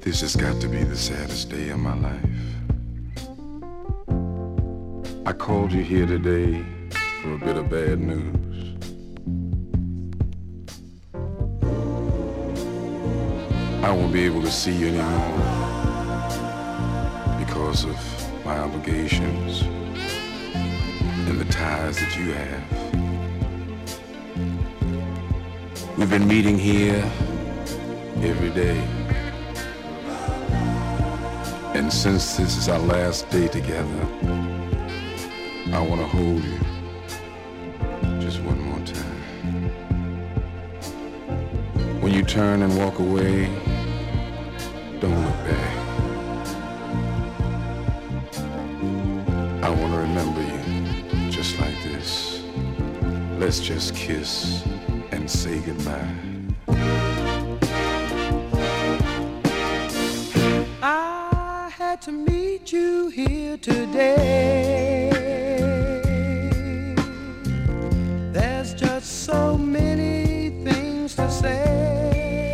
This has got to be the saddest day of my life. I called you here today for a bit of bad news. I won't be able to see you anymore because of my obligations and the ties that you have. We've been meeting here every day. And since this is our last day together, I want to hold you just one more time. When you turn and walk away, don't look back. I want to remember you just like this. Let's just kiss and say goodbye. I had to meet you here today. There's just so many things to say.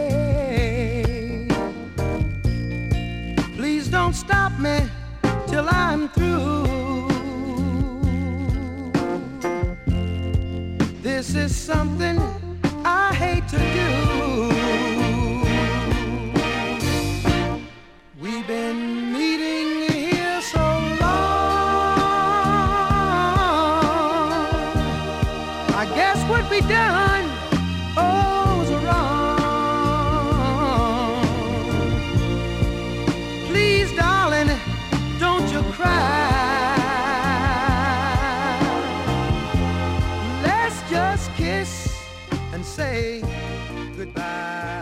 Please don't stop me till I'm through. This is something I hate to do. We've been meeting here so long. I guess what we done, oh, was wrong. Please, darling, don't you cry. Let's just kiss and say goodbye.